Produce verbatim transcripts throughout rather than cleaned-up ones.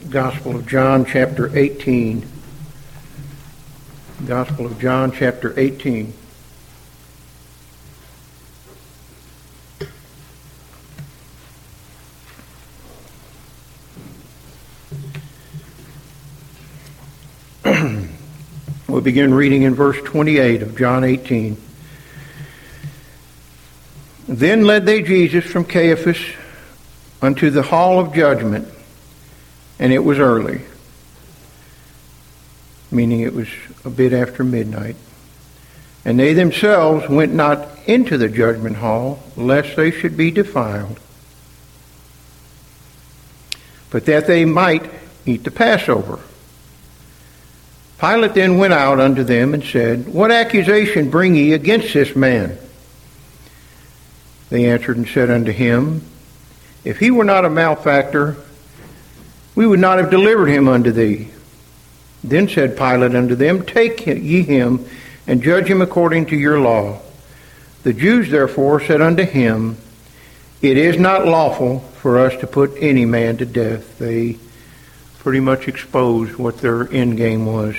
Gospel of John, chapter eighteen. Gospel of John, chapter eighteen. We'll begin reading in verse twenty-eight of John eighteen. Then led they Jesus from Caiaphas unto the hall of judgment, and it was early, meaning it was a bit after midnight. And they themselves went not into the judgment hall, lest they should be defiled, but that they might eat the Passover. Pilate then went out unto them and said, What accusation bring ye against this man? They answered and said unto him, If he were not a malefactor, we would not have delivered him unto thee. Then said Pilate unto them, Take ye him, and judge him according to your law. The Jews therefore said unto him, It is not lawful for us to put any man to death. They pretty much exposed what their end game was.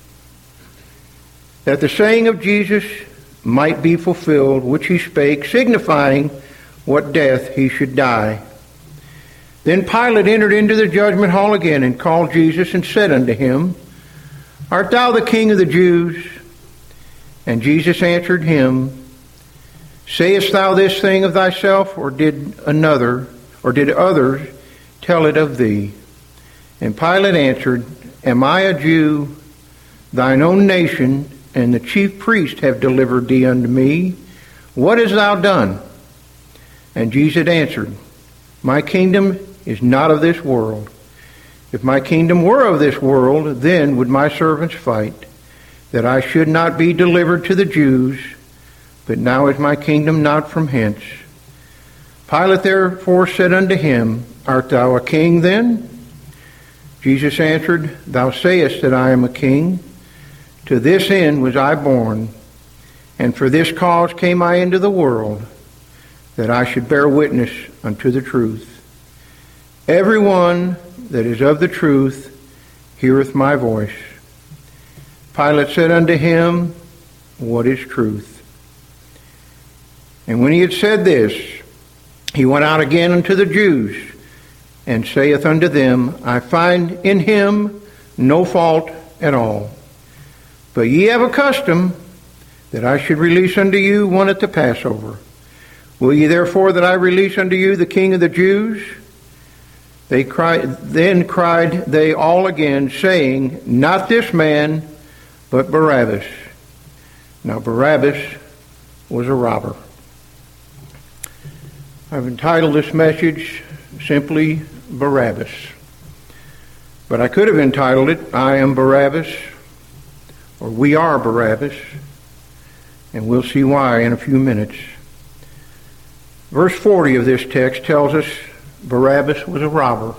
That the saying of Jesus might be fulfilled, which he spake, signifying what death he should die. Then Pilate entered into the judgment hall again, and called Jesus, and said unto him, Art thou the King of the Jews? And Jesus answered him, Sayest thou this thing of thyself, or did another, or did others tell it of thee? And Pilate answered, Am I a Jew? Thine own nation and the chief priest have delivered thee unto me. What hast thou done? And Jesus answered, My kingdom is not of this world. If my kingdom were of this world, then would my servants fight, that I should not be delivered to the Jews. But now is my kingdom not from hence. Pilate therefore said unto him, Art thou a king then? Jesus answered, Thou sayest that I am a king. To this end was I born, and for this cause came I into the world, that I should bear witness unto the truth. Everyone that is of the truth heareth my voice. Pilate said unto him, What is truth? And when he had said this, he went out again unto the Jews, and saith unto them, I find in him no fault at all. But ye have a custom that I should release unto you one at the Passover. Will ye therefore that I release unto you the King of the Jews? They cried, then cried they all again, saying, Not this man, but Barabbas. Now Barabbas was a robber. I've entitled this message simply Barabbas. But I could have entitled it, I am Barabbas, or We are Barabbas, and we'll see why in a few minutes. Verse forty of this text tells us Barabbas was a robber.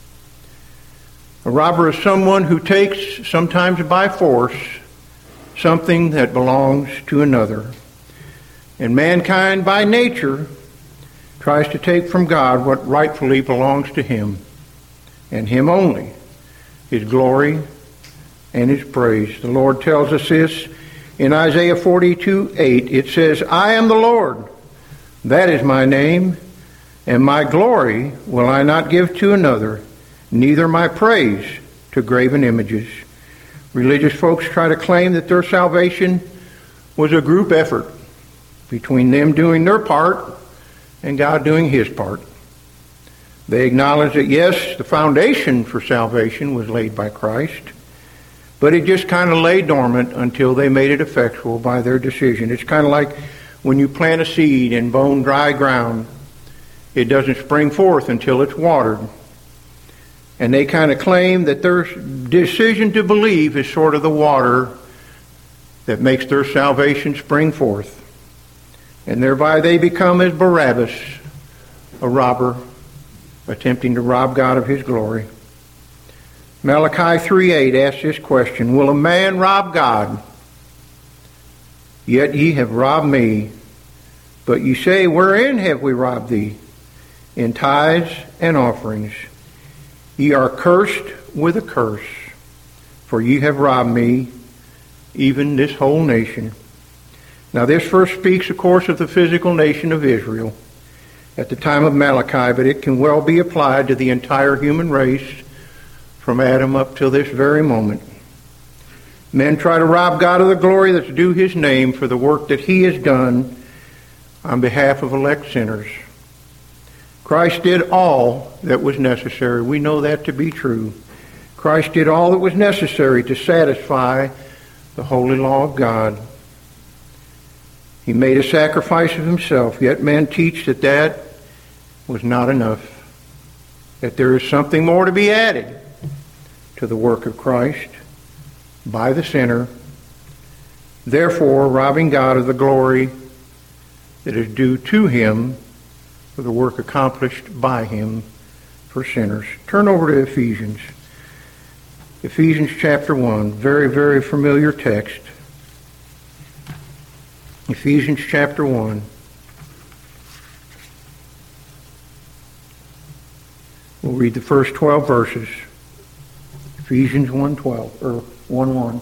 A robber is someone who takes, sometimes by force, something that belongs to another. And mankind by nature tries to take from God what rightfully belongs to him, and him only, his glory and his praise. The Lord tells us this in Isaiah forty-two eight. It says, I am the Lord, that is my name, and my glory will I not give to another, neither my praise to graven images. Religious folks try to claim that their salvation was a group effort between them doing their part and God doing his part. They acknowledge that, yes, the foundation for salvation was laid by Christ, but it just kind of lay dormant until they made it effectual by their decision. It's kind of like when you plant a seed in bone dry ground. It doesn't spring forth until it's watered. And they kind of claim that their decision to believe is sort of the water that makes their salvation spring forth. And thereby they become as Barabbas, a robber, attempting to rob God of his glory. Malachi three eight asks this question, Will a man rob God? Yet ye have robbed me. But ye say, Wherein have we robbed thee? In tithes and offerings. Ye are cursed with a curse, for ye have robbed me, even this whole nation. Now this verse speaks, of course, of the physical nation of Israel at the time of Malachi, but it can well be applied to the entire human race from Adam up till this very moment. Men try to rob God of the glory that's due his name for the work that he has done on behalf of elect sinners. Christ did all that was necessary. We know that to be true. Christ did all that was necessary to satisfy the holy law of God. He made a sacrifice of himself, yet men teach that that was not enough, that there is something more to be added to the work of Christ by the sinner, therefore robbing God of the glory that is due to him for the work accomplished by him for sinners. Turn over to Ephesians. Ephesians chapter one, very, very familiar text. Ephesians chapter one. We'll read the first twelve verses. Ephesians one twelve, or one one.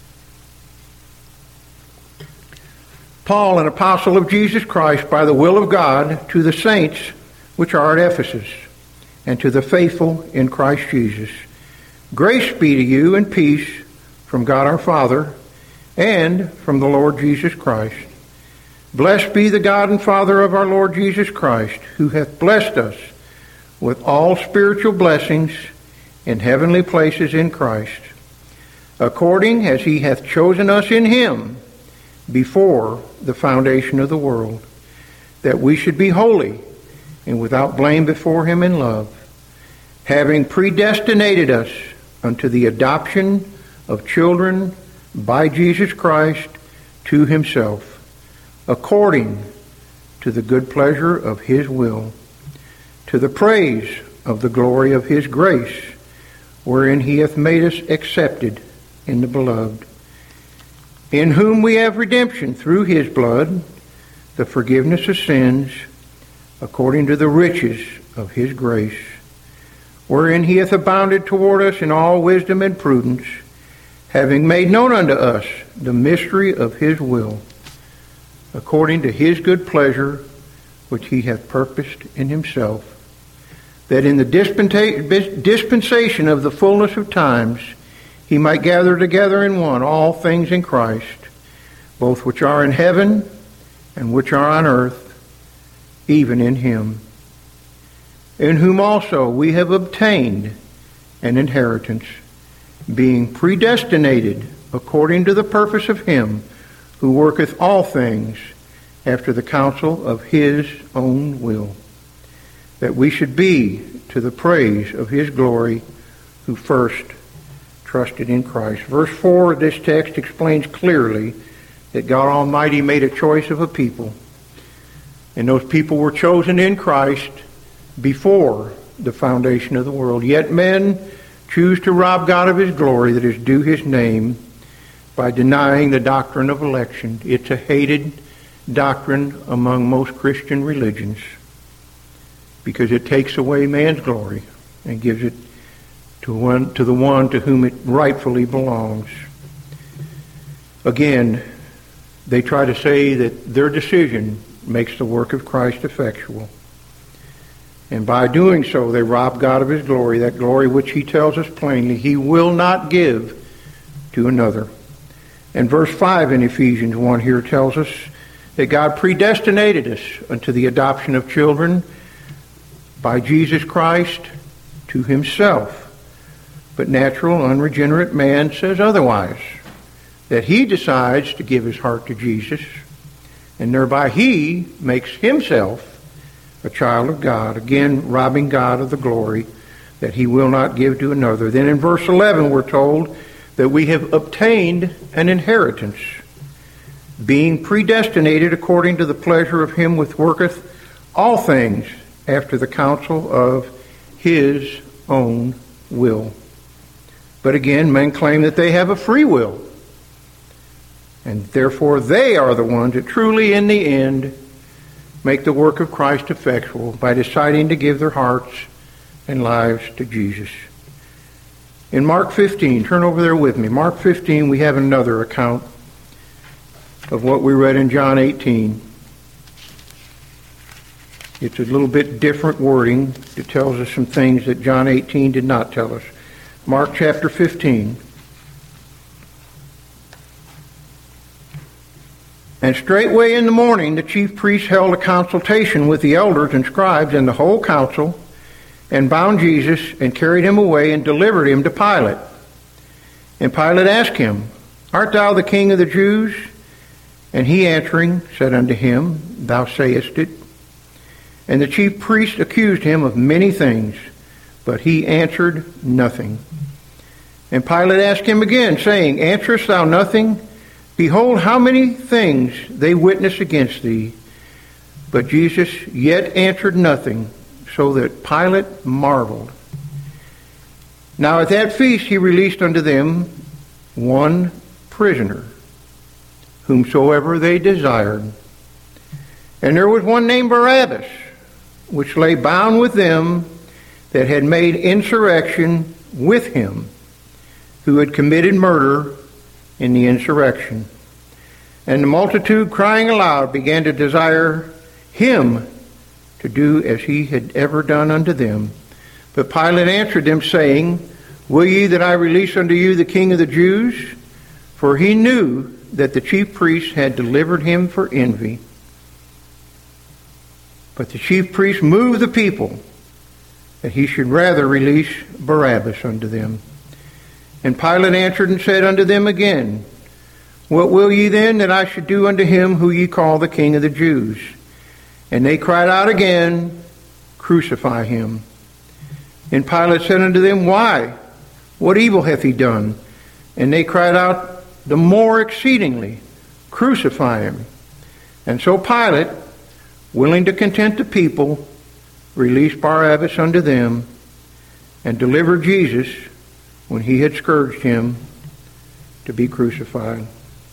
Paul, an apostle of Jesus Christ, by the will of God, to the saints which are at Ephesus, and to the faithful in Christ Jesus. Grace be to you and peace from God our Father and from the Lord Jesus Christ. Blessed be the God and Father of our Lord Jesus Christ, who hath blessed us with all spiritual blessings in heavenly places in Christ, according as he hath chosen us in him before the foundation of the world, that we should be holy and without blame before him in love, having predestinated us unto the adoption of children by Jesus Christ to himself, according to the good pleasure of his will, to the praise of the glory of his grace, wherein he hath made us accepted in the beloved, in whom we have redemption through his blood, the forgiveness of sins, according to the riches of his grace, wherein he hath abounded toward us in all wisdom and prudence, having made known unto us the mystery of his will, according to his good pleasure, which he hath purposed in himself, that in the dispensa- dispensation of the fullness of times he might gather together in one all things in Christ, both which are in heaven and which are on earth, even in him, in whom also we have obtained an inheritance, being predestinated according to the purpose of him who worketh all things after the counsel of his own will, that we should be to the praise of his glory, who first trusted in Christ. Verse four of this text explains clearly that God Almighty made a choice of a people, and those people were chosen in Christ before the foundation of the world. Yet men choose to rob God of his glory that is due his name by denying the doctrine of election. It's a hated doctrine among most Christian religions because it takes away man's glory and gives it to one to the one to whom it rightfully belongs. Again, they try to say that their decision makes the work of Christ effectual. And by doing so, they rob God of his glory, that glory which he tells us plainly he will not give to another. And verse five in Ephesians one here tells us that God predestinated us unto the adoption of children by Jesus Christ to himself. But natural, unregenerate man says otherwise, that he decides to give his heart to Jesus, and thereby he makes himself a child of God, again robbing God of the glory that he will not give to another. Then in verse eleven we're told that we have obtained an inheritance, being predestinated according to the pleasure of him which worketh all things after the counsel of his own will. But again, men claim that they have a free will, and therefore they are the ones that truly, in the end, make the work of Christ effectual by deciding to give their hearts and lives to Jesus. In Mark fifteen, turn over there with me. Mark fifteen, we have another account of what we read in John eighteen. It's a little bit different wording. It tells us some things that John eighteen did not tell us. Mark chapter fifteen. And straightway in the morning the chief priests held a consultation with the elders and scribes and the whole council, and bound Jesus and carried him away and delivered him to Pilate. And Pilate asked him, Art thou the king of the Jews? And he answering said unto him, Thou sayest it. And the chief priests accused him of many things, but he answered nothing. And Pilate asked him again, saying, Answerest thou nothing? Behold, how many things they witness against thee. But Jesus yet answered nothing, so that Pilate marveled. Now at that feast he released unto them one prisoner, whomsoever they desired. And there was one named Barabbas, which lay bound with them that had made insurrection with him, who had committed murder in the insurrection. And the multitude, crying aloud, began to desire him to do as he had ever done unto them. But Pilate answered them, saying, Will ye that I release unto you the King of the Jews? For he knew that the chief priests had delivered him for envy. But the chief priests moved the people that he should rather release Barabbas unto them. And Pilate answered and said unto them again, What will ye then that I should do unto him who ye call the King of the Jews? And they cried out again, Crucify him. And Pilate said unto them, Why? What evil hath he done? And they cried out the more exceedingly, Crucify him. And so Pilate, willing to content the people, released Barabbas unto them, and delivered Jesus, when he had scourged him, to be crucified.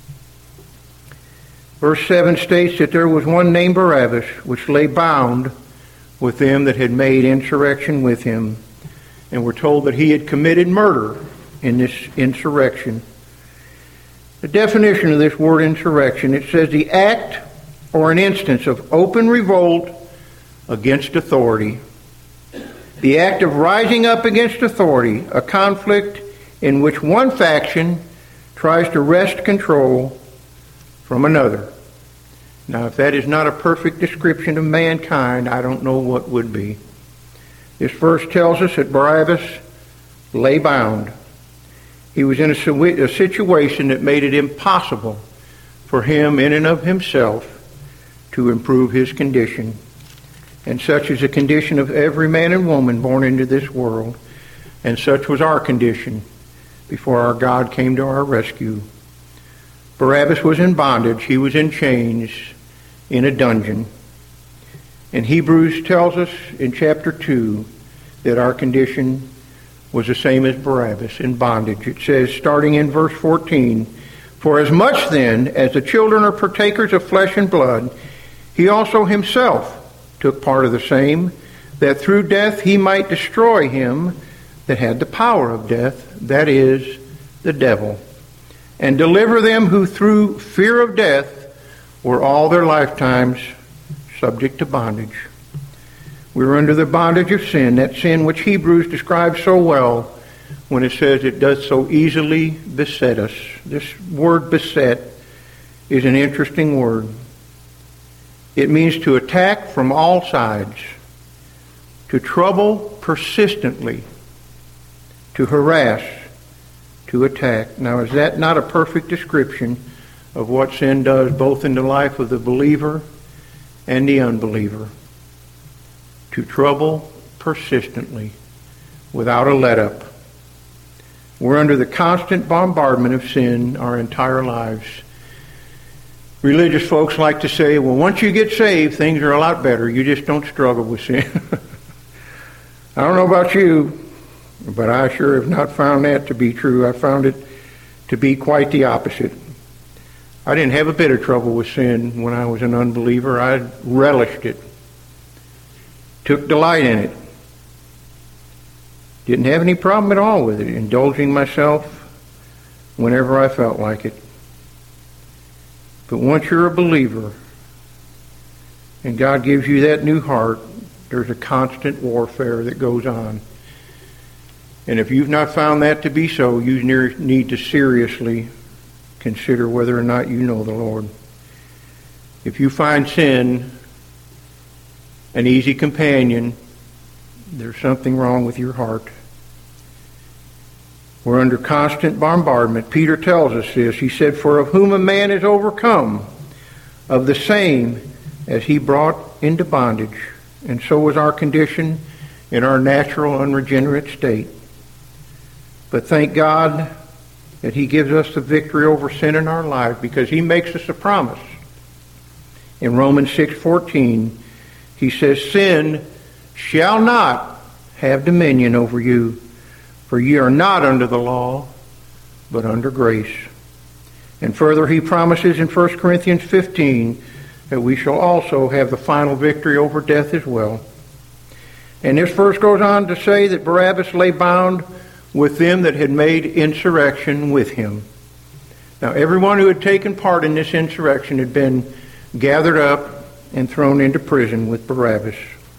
Verse seven states that there was one named Barabbas, which lay bound with them that had made insurrection with him. And we're told that he had committed murder in this insurrection. The definition of this word insurrection, it says the act or an instance of open revolt against authority. The act of rising up against authority, a conflict in which one faction tries to wrest control from another. Now, if that is not a perfect description of mankind, I don't know what would be. This verse tells us that Barabbas lay bound. He was in a, a situation that made it impossible for him in and of himself to improve his condition. And such is the condition of every man and woman born into this world. And such was our condition before our God came to our rescue. Barabbas was in bondage. He was in chains in a dungeon. And Hebrews tells us in chapter two that our condition was the same as Barabbas, in bondage. It says, starting in verse fourteen, For as much then as the children are partakers of flesh and blood, he also himself took part of the same, that through death he might destroy him that had the power of death, that is, the devil, and deliver them who through fear of death were all their lifetimes subject to bondage. We were under the bondage of sin, that sin which Hebrews describes so well when it says it does so easily beset us. This word beset is an interesting word. It means to attack from all sides, to trouble persistently, to harass, to attack. Now, is that not a perfect description of what sin does both in the life of the believer and the unbeliever? To trouble persistently, without a let-up. We're under the constant bombardment of sin our entire lives. Religious folks like to say, well, once you get saved, things are a lot better. You just don't struggle with sin. I don't know about you, but I sure have not found that to be true. I found it to be quite the opposite. I didn't have a bit of trouble with sin when I was an unbeliever. I relished it, took delight in it. Didn't have any problem at all with it, indulging myself whenever I felt like it. But once you're a believer and God gives you that new heart, there's a constant warfare that goes on. And if you've not found that to be so, you need to seriously consider whether or not you know the Lord. If you find sin an easy companion, there's something wrong with your heart. We're under constant bombardment. Peter tells us this. He said, "For of whom a man is overcome, of the same as he brought into bondage." And so was our condition in our natural, unregenerate state. But thank God that he gives us the victory over sin in our life, because he makes us a promise. In Romans six fourteen, he says, "Sin shall not have dominion over you, for ye are not under the law, but under grace." And further, he promises in First Corinthians fifteen that we shall also have the final victory over death as well. And this verse goes on to say that Barabbas lay bound with them that had made insurrection with him. Now, everyone who had taken part in this insurrection had been gathered up and thrown into prison with Barabbas.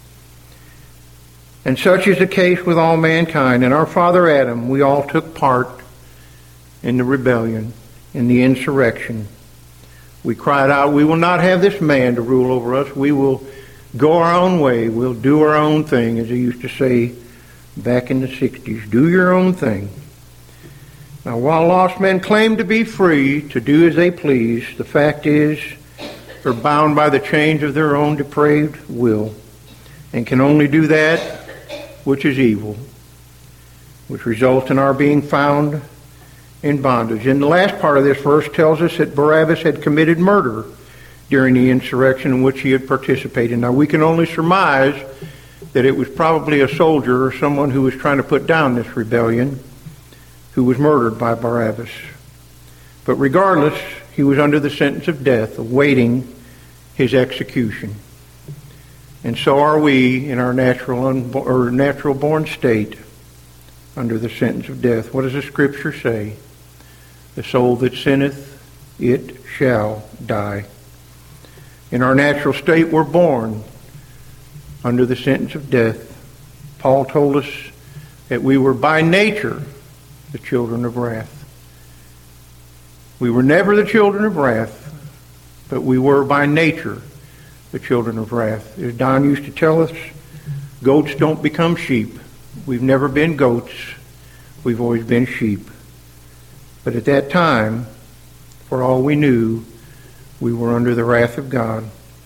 And such is the case with all mankind. And our father Adam, we all took part in the rebellion, in the insurrection. We cried out, "We will not have this man to rule over us. We will go our own way. We'll do our own thing," as they used to say back in the sixties. Do your own thing. Now, while lost men claim to be free to do as they please, the fact is they're bound by the chains of their own depraved will, and can only do that which is evil, which results in our being found in bondage. And the last part of this verse tells us that Barabbas had committed murder during the insurrection in which he had participated. Now, we can only surmise that it was probably a soldier or someone who was trying to put down this rebellion who was murdered by Barabbas. But regardless, he was under the sentence of death, awaiting his execution. And so are we in our natural unbo- or natural born state, under the sentence of death. What does the Scripture say? The soul that sinneth, it shall die. In our natural state, we're born under the sentence of death. Paul told us that we were by nature the children of wrath. We were never the children of wrath, but we were by nature the children of wrath. As Don used to tell us, goats don't become sheep. We've never been goats. We've always been sheep. But at that time, for all we knew, we were under the wrath of God.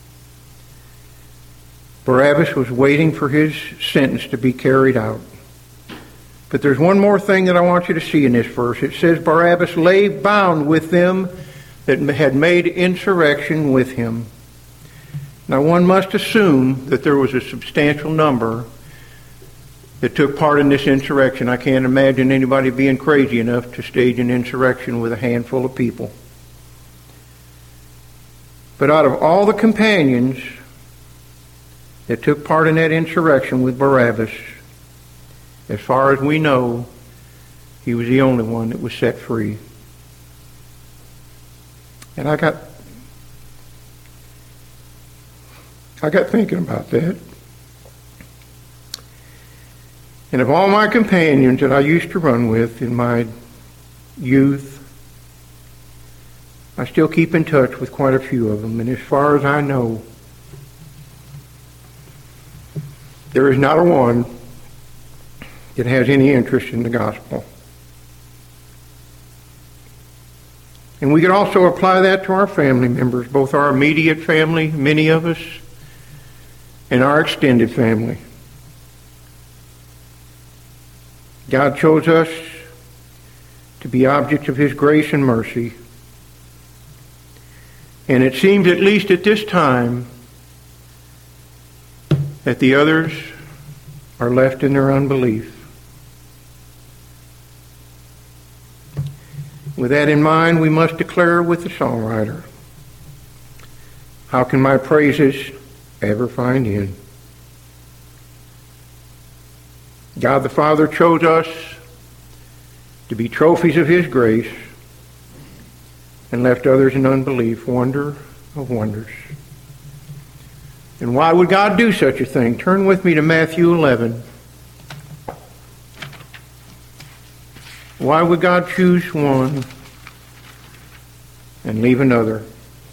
Barabbas was waiting for his sentence to be carried out. But there's one more thing that I want you to see in this verse. It says, Barabbas lay bound with them that had made insurrection with him. Now, one must assume that there was a substantial number that took part in this insurrection. I can't imagine anybody being crazy enough to stage an insurrection with a handful of people. But out of all the companions that took part in that insurrection with Barabbas, as far as we know, he was the only one that was set free. And I got I got thinking about that. And of all my companions that I used to run with in my youth, I still keep in touch with quite a few of them. And as far as I know, there is not a one that has any interest in the gospel. And we can also apply that to our family members, both our immediate family, many of us, and our extended family. God chose us to be objects of His grace and mercy. And it seems, at least at this time, that the others are left in their unbelief. With that in mind, we must declare with the songwriter, "How can my praises ever find end?" God the Father chose us to be trophies of His grace and left others in unbelief. Wonder of wonders. And why would God do such a thing? Turn with me to Matthew eleven. Why would God choose one and leave another?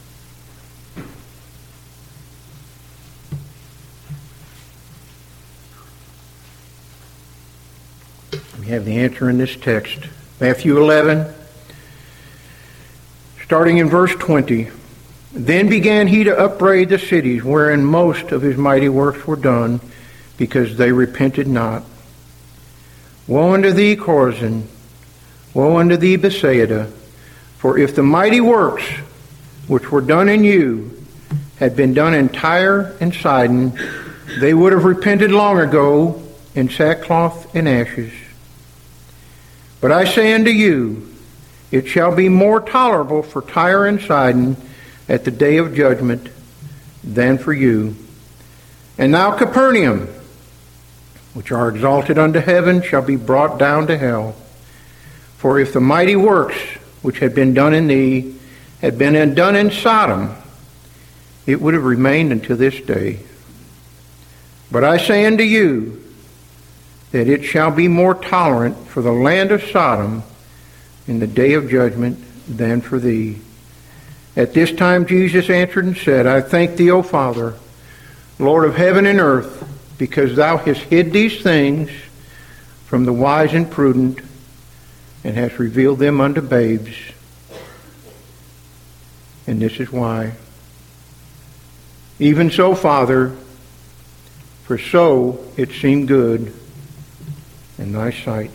We have the answer in this text. Matthew eleven, starting in verse twenty. Then began he to upbraid the cities wherein most of his mighty works were done, because they repented not. Woe unto thee, Chorazin! Woe unto thee, Bethsaida! For if the mighty works which were done in you had been done in Tyre and Sidon, they would have repented long ago in sackcloth and ashes. But I say unto you, it shall be more tolerable for Tyre and Sidon at the day of judgment than for you. And thou, Capernaum, which are exalted unto heaven, shall be brought down to hell. For if the mighty works which had been done in thee had been done in Sodom, it would have remained unto this day. But I say unto you, that it shall be more tolerant for the land of Sodom in the day of judgment than for thee. At this time Jesus answered and said, I thank thee, O Father, Lord of heaven and earth, because thou hast hid these things from the wise and prudent, and hast revealed them unto babes. And this is why. Even so, Father, for so it seemed good in thy sight.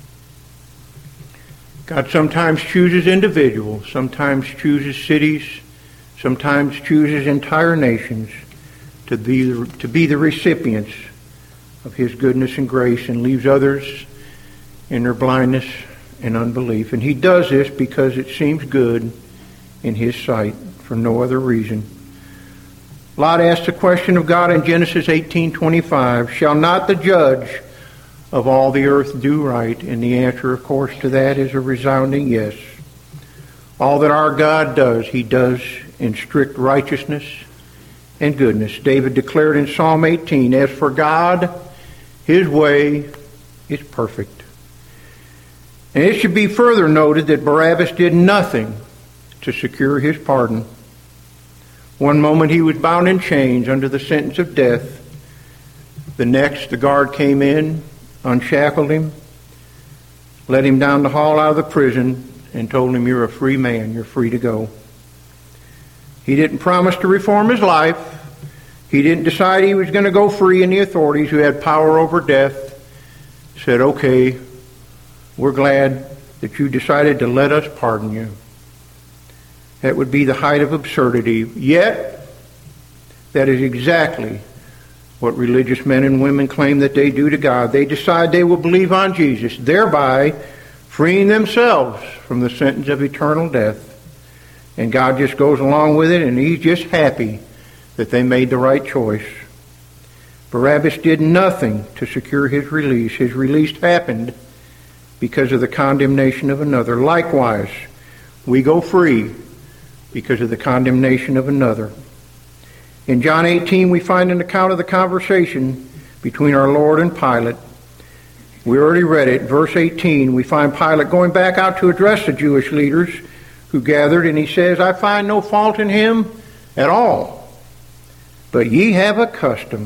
God sometimes chooses individuals, sometimes chooses cities, sometimes chooses entire nations to be the, to be the recipients of His goodness and grace, and leaves others in their blindness and unbelief. And He does this because it seems good in His sight, for no other reason. Lot asked the question of God in Genesis eighteen twenty-five, shall not the judge of all the earth do right? And the answer, of course, to that is a resounding yes. All that our God does, He does in strict righteousness and goodness. David declared in Psalm eighteen, as for God, His way is perfect. And it should be further noted that Barabbas did nothing to secure his pardon. One moment he was bound in chains under the sentence of death. The next, the guard came in, unshackled him, led him down the hall out of the prison, and told him, you're a free man, you're free to go. He didn't promise to reform his life. He didn't decide he was going to go free, and the authorities who had power over death said, okay, we're glad that you decided to let us pardon you. That would be the height of absurdity. Yet, that is exactly what religious men and women claim that they do to God. They decide they will believe on Jesus, thereby freeing themselves from the sentence of eternal death. And God just goes along with it, and He's just happy that they made the right choice. Barabbas did nothing to secure his release. His release happened because of the condemnation of another. Likewise, we go free because of the condemnation of another. In John eighteen, we find an account of the conversation between our Lord and Pilate. We already read it. Verse eighteen, we find Pilate going back out to address the Jewish leaders who gathered, and he says, I find no fault in him at all. But ye have a custom.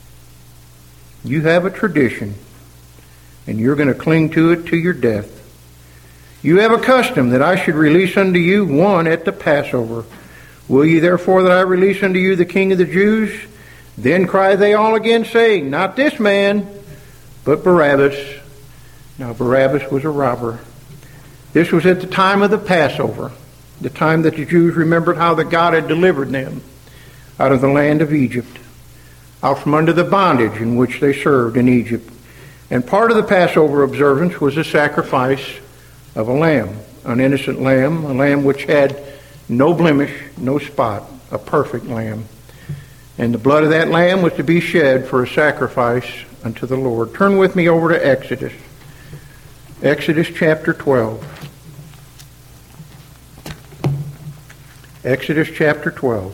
You have a tradition, and you're going to cling to it to your death. You have a custom that I should release unto you one at the Passover. Will ye therefore that I release unto you the King of the Jews? Then cry they all again, saying, not this man, but Barabbas. Now Barabbas was a robber. This was at the time of the Passover, the time that the Jews remembered how that God had delivered them out of the land of Egypt, out from under the bondage in which they served in Egypt. And part of the Passover observance was the sacrifice of a lamb, an innocent lamb, a lamb which had no blemish, no spot, a perfect lamb. And the blood of that lamb was to be shed for a sacrifice unto the Lord. Turn with me over to Exodus. Exodus chapter twelve. Exodus chapter twelve.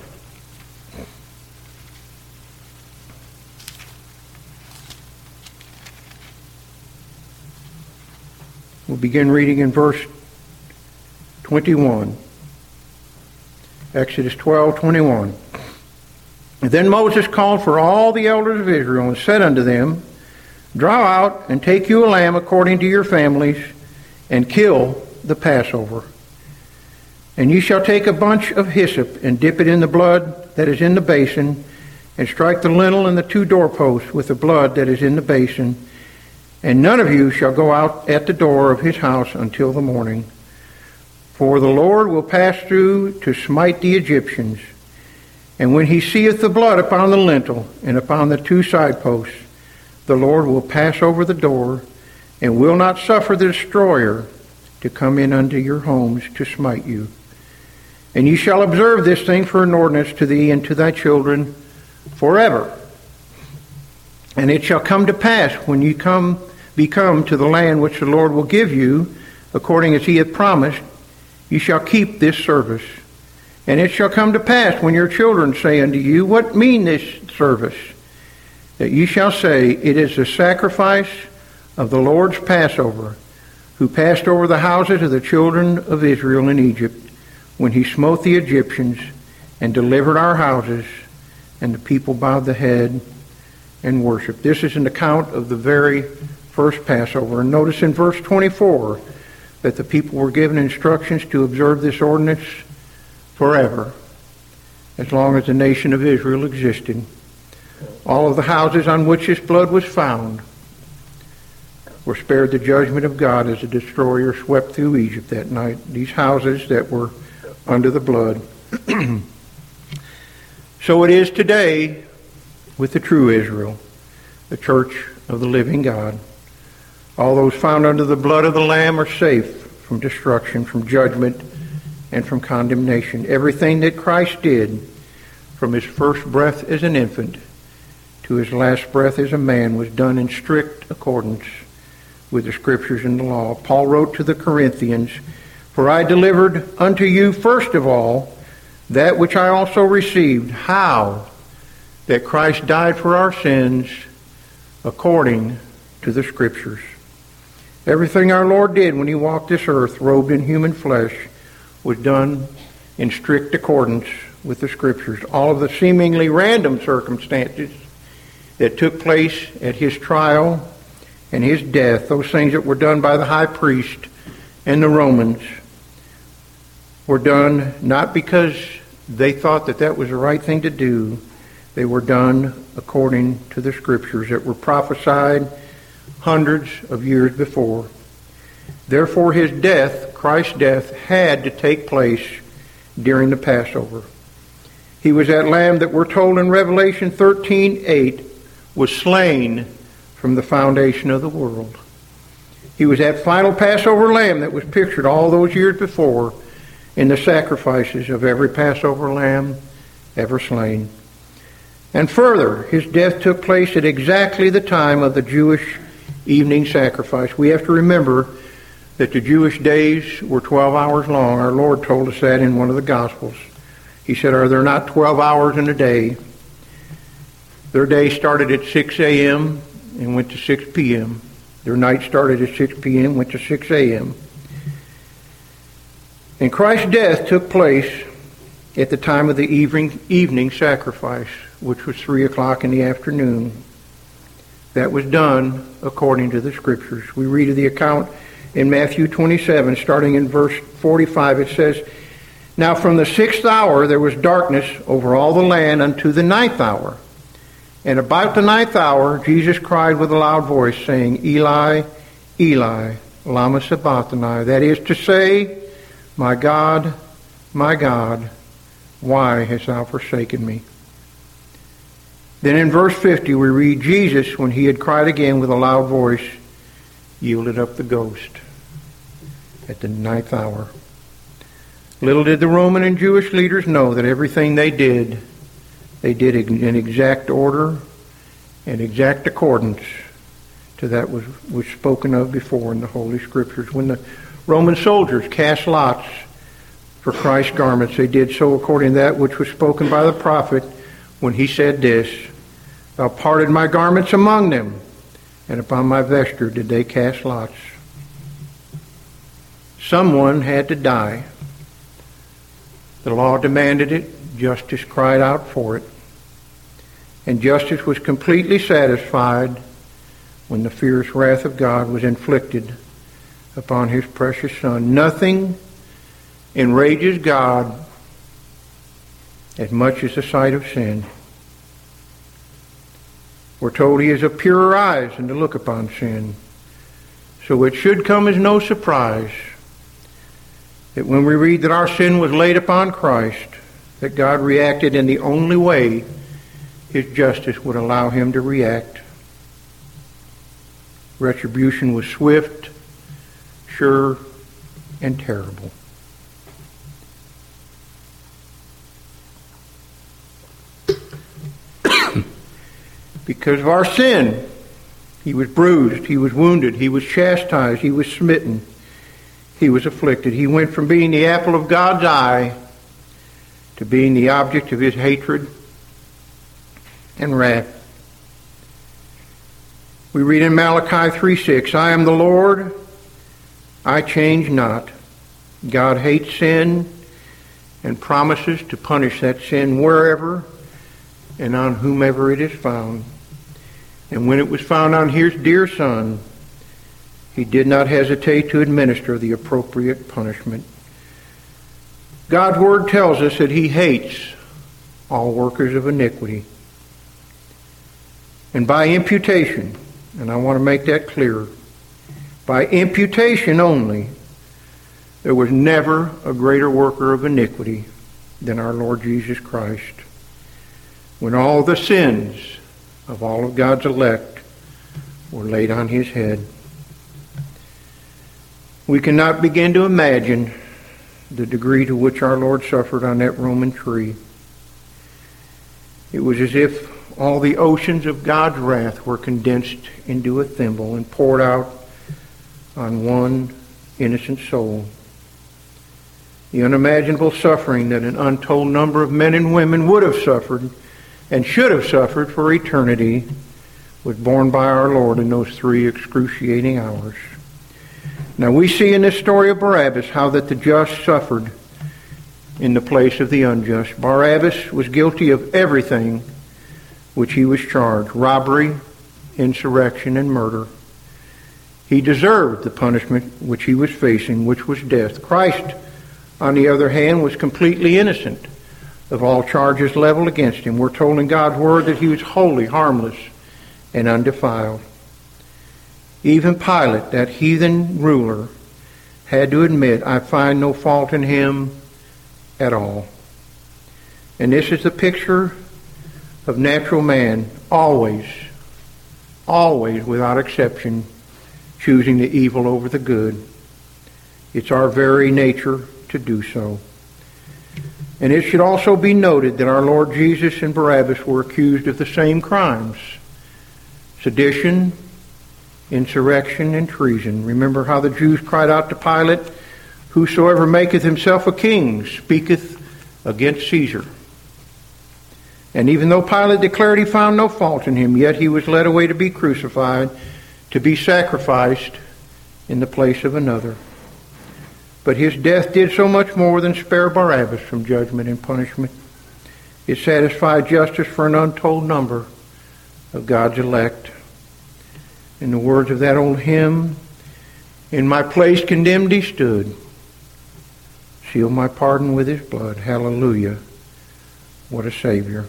We'll begin reading in verse twenty-one. Exodus twelve, twenty-one. And then Moses called for all the elders of Israel and said unto them, Draw out and take you a lamb according to your families, and kill the Passover. And ye shall take a bunch of hyssop, and dip it in the blood that is in the basin, and strike the lintel and the two doorposts with the blood that is in the basin. And none of you shall go out at the door of his house until the morning. For the Lord will pass through to smite the Egyptians. And when he seeth the blood upon the lintel and upon the two side posts, the Lord will pass over the door, and will not suffer the destroyer to come in unto your homes to smite you. And ye shall observe this thing for an ordinance to thee and to thy children forever. And it shall come to pass, when ye come be come to the land which the Lord will give you, according as he hath promised, ye shall keep this service. And it shall come to pass, when your children say unto you, What mean this service? That ye shall say, It is the sacrifice of the Lord's Passover, who passed over the houses of the children of Israel in Egypt, when he smote the Egyptians, and delivered our houses, and the people bowed the head and worshiped. This is an account of the very first Passover. And notice in verse twenty-four that the people were given instructions to observe this ordinance forever, as long as the nation of Israel existed. All of the houses on which this blood was found were spared the judgment of God as the destroyer swept through Egypt that night. These houses that were under the blood. So it is today with the true Israel, the church of the living God. All those found under the blood of the Lamb are safe from destruction, from judgment, and from condemnation. Everything that Christ did, from his first breath as an infant to his last breath as a man, was done in strict accordance with the Scriptures and the law. Paul wrote to the Corinthians, For I delivered unto you first of all that which I also received, how that Christ died for our sins according to the Scriptures. Everything our Lord did when he walked this earth, robed in human flesh, was done in strict accordance with the Scriptures. All of the seemingly random circumstances that took place at his trial and his death, those things that were done by the high priest and the Romans, were done not because they thought that that was the right thing to do. They were done according to the Scriptures that were prophesied hundreds of years before. Therefore his death, Christ's death, had to take place during the Passover. He was that lamb that we're told in Revelation thirteen eight was slain from the foundation of the world. He was that final Passover lamb that was pictured all those years before in the sacrifices of every Passover lamb ever slain. And further, his death took place at exactly the time of the Jewish evening sacrifice. We have to remember that the Jewish days were twelve hours long. Our Lord told us that in one of the Gospels. He said, Are there not twelve hours in a day? Their day started at six a.m. and went to six p.m. Their night started at six p.m., went to six a.m. And Christ's death took place at the time of the evening, evening sacrifice, which was three o'clock in the afternoon. That was done according to the Scriptures. We read of the account in Matthew twenty-seven, starting in verse forty-five. It says, Now from the sixth hour there was darkness over all the land unto the ninth hour. And about the ninth hour Jesus cried with a loud voice, saying, Eli, Eli, lama sabachthani. That is to say, My God, my God, why hast thou forsaken me? Then in verse fifty we read, Jesus, when he had cried again with a loud voice, yielded up the ghost at the ninth hour. Little did the Roman and Jewish leaders know that everything they did, they did in exact order in exact accordance to that was was spoken of before in the Holy Scriptures. When the Roman soldiers cast lots for Christ's garments, they did so according to that which was spoken by the prophet when he said this, "Thou parted my garments among them, and upon my vesture did they cast lots." Someone had to die. The law demanded it. Justice cried out for it. And justice was completely satisfied when the fierce wrath of God was inflicted upon his precious Son. Nothing enrages God as much as the sight of sin. We're told he is of purer eyes than to look upon sin. So it should come as no surprise that when we read that our sin was laid upon Christ, that God reacted in the only way his justice would allow him to react. Retribution was swift, sure, and terrible. Because of our sin, he was bruised, he was wounded, he was chastised, he was smitten, he was afflicted. He went from being the apple of God's eye to being the object of his hatred and wrath. We read in Malachi three six, "I am the Lord, I change not." God hates sin and promises to punish that sin wherever and on whomever it is found. And when it was found on his dear Son, he did not hesitate to administer the appropriate punishment. God's Word tells us that he hates all workers of iniquity. And by imputation, and I want to make that clear, by imputation only, there was never a greater worker of iniquity than our Lord Jesus Christ. When all the sins of all of God's elect were laid on his head. We cannot begin to imagine the degree to which our Lord suffered on that Roman tree. It was as if all the oceans of God's wrath were condensed into a thimble and poured out on one innocent soul. The unimaginable suffering that an untold number of men and women would have suffered and should have suffered for eternity was borne by our Lord in those three excruciating hours. Now we see in this story of Barabbas how that the just suffered in the place of the unjust. Barabbas was guilty of everything which he was charged: robbery, insurrection, and murder. He deserved the punishment which he was facing, which was death. Christ, on the other hand, was completely innocent of all charges leveled against him. We're told in God's Word that he was wholly harmless and undefiled. Even Pilate, that heathen ruler, had to admit, "I find no fault in him at all." And this is the picture of natural man, always, always, without exception, choosing the evil over the good. It's our very nature to do so. And it should also be noted that our Lord Jesus and Barabbas were accused of the same crimes: sedition, insurrection, and treason. Remember how the Jews cried out to Pilate, "Whosoever maketh himself a king speaketh against Caesar." And even though Pilate declared he found no fault in him, yet he was led away to be crucified, to be sacrificed in the place of another. But his death did so much more than spare Barabbas from judgment and punishment. It satisfied justice for an untold number of God's elect. In the words of that old hymn, "In my place condemned he stood, sealed my pardon with his blood. Hallelujah, what a Savior."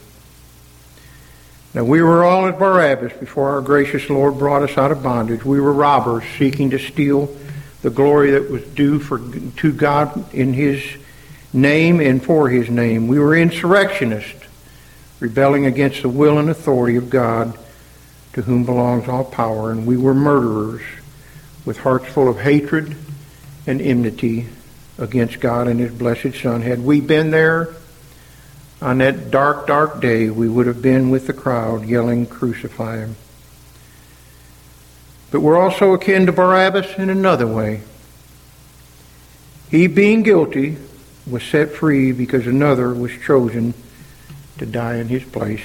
Now we were all as Barabbas before our gracious Lord brought us out of bondage. We were robbers seeking to steal the glory that was due for, to God in his name and for his name. We were insurrectionists, rebelling against the will and authority of God, to whom belongs all power. And we were murderers with hearts full of hatred and enmity against God and his blessed Son. Had we been there, on that dark, dark day, we would have been with the crowd yelling, "Crucify him." But we're also akin to Barabbas in another way. He, being guilty, was set free because another was chosen to die in his place.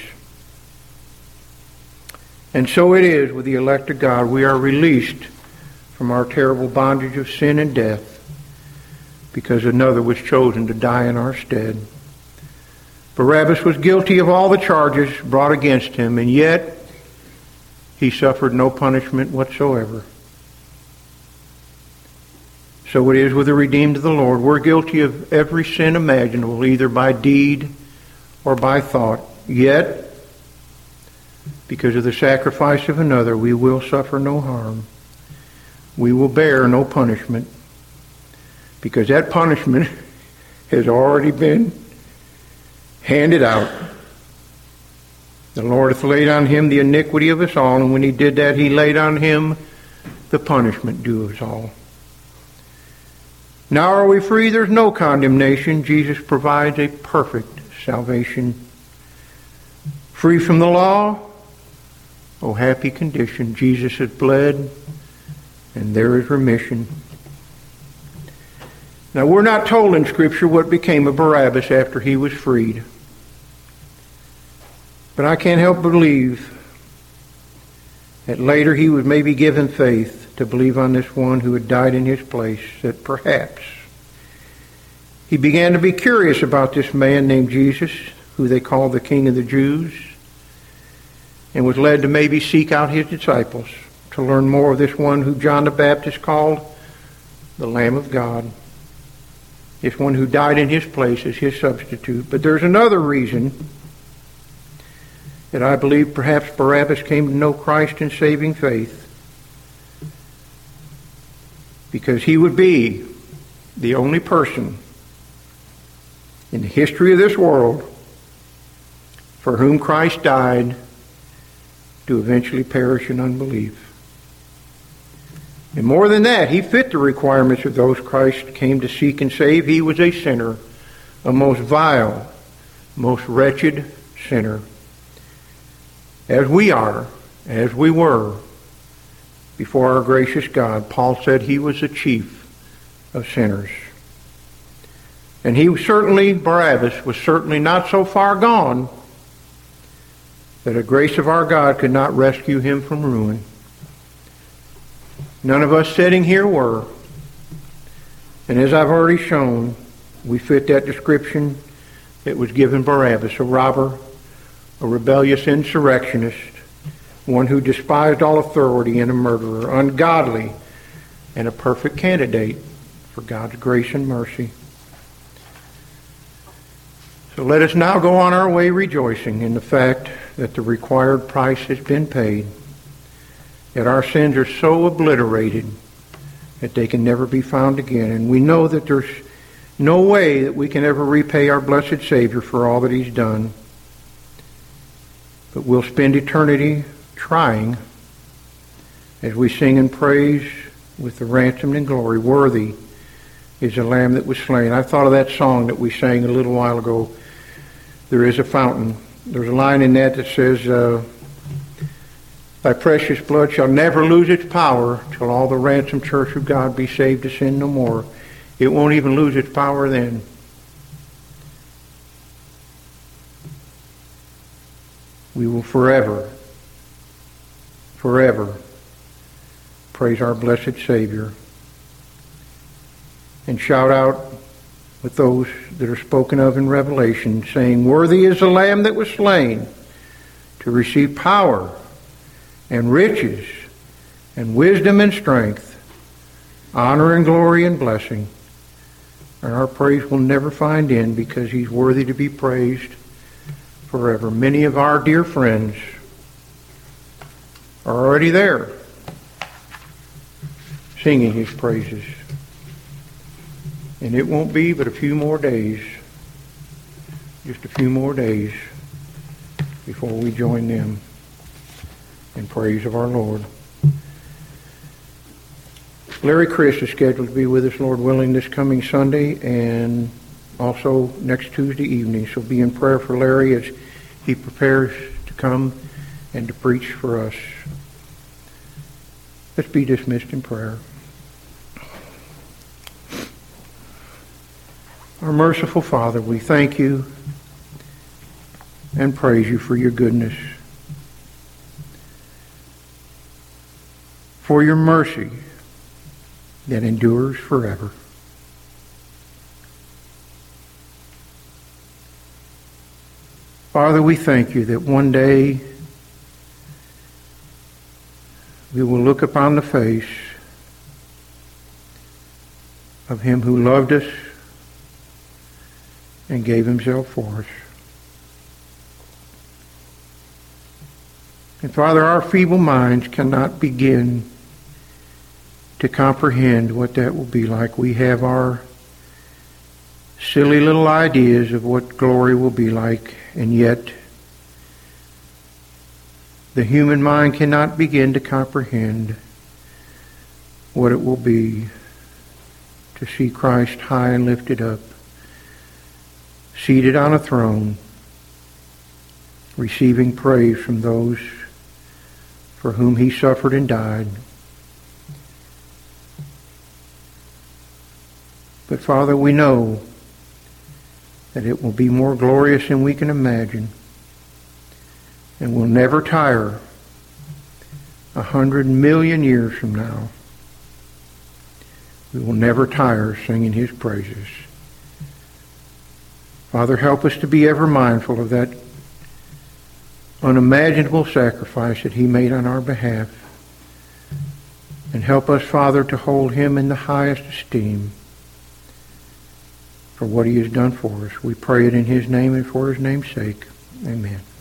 And so it is with the elect of God. We are released from our terrible bondage of sin and death because another was chosen to die in our stead. Barabbas was guilty of all the charges brought against him, and yet he suffered no punishment whatsoever. So it is with the redeemed of the Lord. We're guilty of every sin imaginable, either by deed or by thought. Yet, because of the sacrifice of another, we will suffer no harm. We will bear no punishment, because that punishment has already been handed out. The Lord hath laid on him the iniquity of us all, and when he did that, he laid on him the punishment due us all. Now are we free? There's no condemnation. Jesus provides a perfect salvation. Free from the law? Oh, happy condition. Jesus has bled, and there is remission. Now, we're not told in Scripture what became of Barabbas after he was freed. But I can't help but believe that later he was maybe given faith to believe on this one who had died in his place, that perhaps he began to be curious about this man named Jesus, who they called the King of the Jews, and was led to maybe seek out his disciples to learn more of this one who John the Baptist called the Lamb of God, this one who died in his place as his substitute. But there's another reason that I believe perhaps Barabbas came to know Christ in saving faith, because he would be the only person in the history of this world for whom Christ died to eventually perish in unbelief. And more than that, he fit the requirements of those Christ came to seek and save. He was a sinner, a most vile, most wretched sinner. As we are, as we were, before our gracious God. Paul said he was the chief of sinners. And he certainly, Barabbas, was certainly not so far gone that the grace of our God could not rescue him from ruin. None of us sitting here were. And as I've already shown, we fit that description that was given Barabbas, a robber, a rebellious insurrectionist, one who despised all authority, and a murderer, ungodly, and a perfect candidate for God's grace and mercy. So let us now go on our way rejoicing in the fact that the required price has been paid, that our sins are so obliterated that they can never be found again. And we know that there's no way that we can ever repay our blessed Savior for all that he's done. But we'll spend eternity trying as we sing and praise with the ransomed in glory. Worthy is the Lamb that was slain. I thought of that song that we sang a little while ago, There is a Fountain. There's a line in that that says, uh, Thy precious blood shall never lose its power till all the ransomed church of God be saved to sin no more. It won't even lose its power then. We will forever, forever praise our blessed Savior and shout out with those that are spoken of in Revelation, saying, Worthy is the Lamb that was slain to receive power and riches and wisdom and strength, honor and glory and blessing. And our praise will never find end, because he's worthy to be praised forever. Many of our dear friends are already there singing his praises. And it won't be but a few more days, just a few more days before we join them in praise of our Lord. Larry Chris is scheduled to be with us, Lord willing, this coming Sunday, and also next Tuesday evening. So be in prayer for Larry as he prepares to come and to preach for us. Let's be dismissed in prayer. Our merciful Father, we thank you and praise you for your goodness, for your mercy that endures forever. Father, we thank you that one day we will look upon the face of him who loved us and gave himself for us. And Father, our feeble minds cannot begin to comprehend what that will be like. We have our silly little ideas of what glory will be like, and yet the human mind cannot begin to comprehend what it will be to see Christ high and lifted up, seated on a throne, receiving praise from those for whom he suffered and died. But Father, we know that it will be more glorious than we can imagine, and will never tire a hundred million years from now. We will never tire singing his praises. Father, help us to be ever mindful of that unimaginable sacrifice that he made on our behalf. And help us, Father, to hold him in the highest esteem for what he has done for us. We pray it in his name and for his name's sake. Amen.